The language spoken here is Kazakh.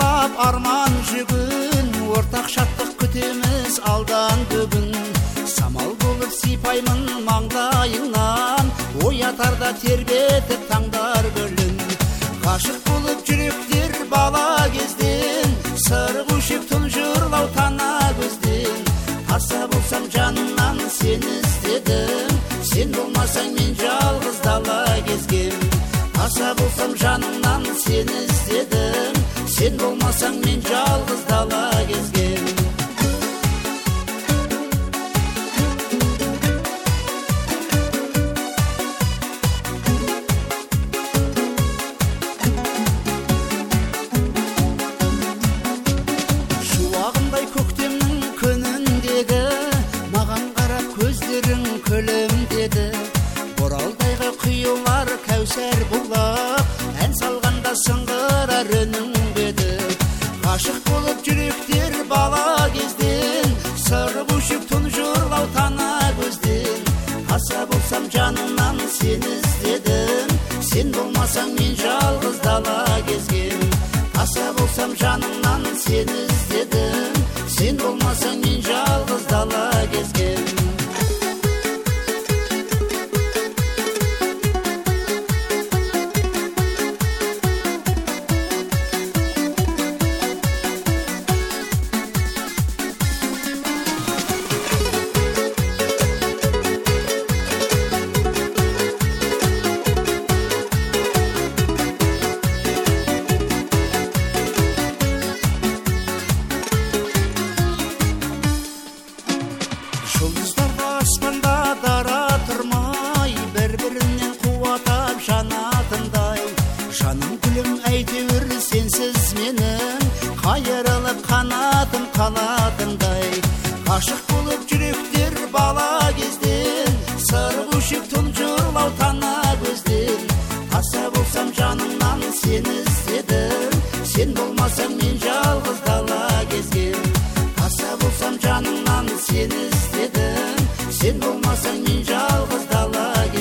арқалап арман жүгін, ортақ шаттық күтеміз алдан бүгін. Самал болып сипаймын маңдайыңнан, оятарда тербетіп таңдар гүлін. Ғашық болып жүректер бала кезден, сыр көшек тұнжырлау тана көзден. Аса болсам жанымнан сені іздедім, сен болмасаң мен жалғыз дала кезгем. Аса болсам жанымнан сені іздедім, сен болмасаң мен жалғыз дала кезгем. Шуағындай көктемнің күніндегі, маған қарап көздерің күлімдеді. Боралдайға құйылар кәусәр бұлақ, ән салғанда сыңғырар үнің беді. Ғашық болып жүректер бала кезден, сыр көшек тұнжырлау тана көзден. Аса болсам жанымнан сені іздедім, сен болмасаң мен жалғыз дала кезгем. Аса болсам жанымнан сені іздедім, сен болмасаң мен жалғыз дала кезгем. Жұлдыздарға аспанда дара тұрмай, бір-бірінен қуатап жанатындай. Жаным гүлім әйтеуір сенсіз менің, қайырылып қанатым қалатындай. Ғашық болып жүректер бала кезден, сыр көшек тұнжырлау тана көзден. Аса болсам жанымнан сені іздедім, сен болмасаң мен жалғыз дала кезгем. Аса болсам жанымнан сені іздедім, сен болмасаң мен жалғыз дала